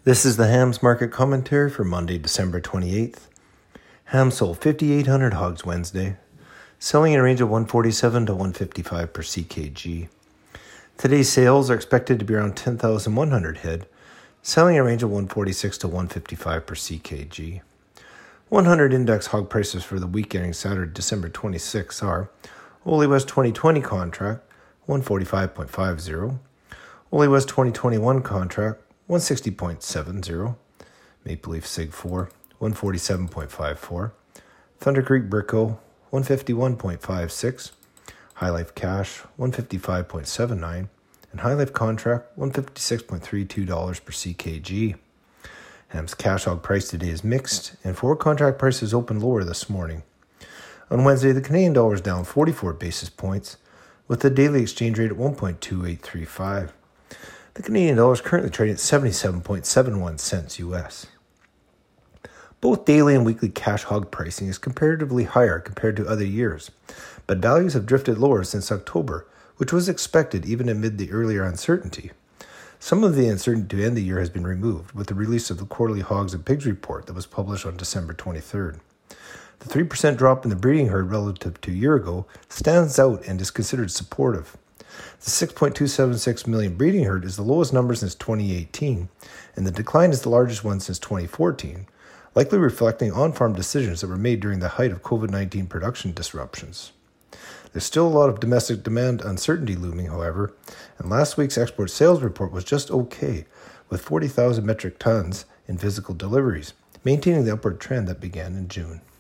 This is the Hams Market Commentary for Monday, December 28th. Ham sold 5,800 hogs Wednesday, selling in a range of 147 to 155 per CKG. Today's sales are expected to be around 10,100 head, selling in a range of 146 to 155 per CKG. 100 index hog prices for the week ending Saturday, December 26 are Ole West 2020 contract, 145.50, Ole West 2021 contract, 160.70, Maple Leaf Sig 4, 147.54, Thunder Creek Brico, 151.56, High Life Cash, 155.79, and High Life Contract, $156.32 per CKG. Ham's cash hog price today is mixed, and forward contract prices opened lower this morning. On Wednesday, the Canadian dollar is down 44 basis points, with the daily exchange rate at 1.2835. The Canadian dollar is currently trading at 77.71 cents US. Both daily and weekly cash hog pricing is comparatively higher compared to other years, but values have drifted lower since October, which was expected even amid the earlier uncertainty. Some of the uncertainty to end the year has been removed with the release of the quarterly hogs and pigs report that was published on December 23rd. The 3% drop in the breeding herd relative to a year ago stands out and is considered supportive. The 6.276 million breeding herd is the lowest number since 2018, and the decline is the largest one since 2014, likely reflecting on-farm decisions that were made during the height of COVID-19 production disruptions. There's still a lot of domestic demand uncertainty looming, however, and last week's export sales report was just okay, with 40,000 metric tons in physical deliveries, maintaining the upward trend that began in June.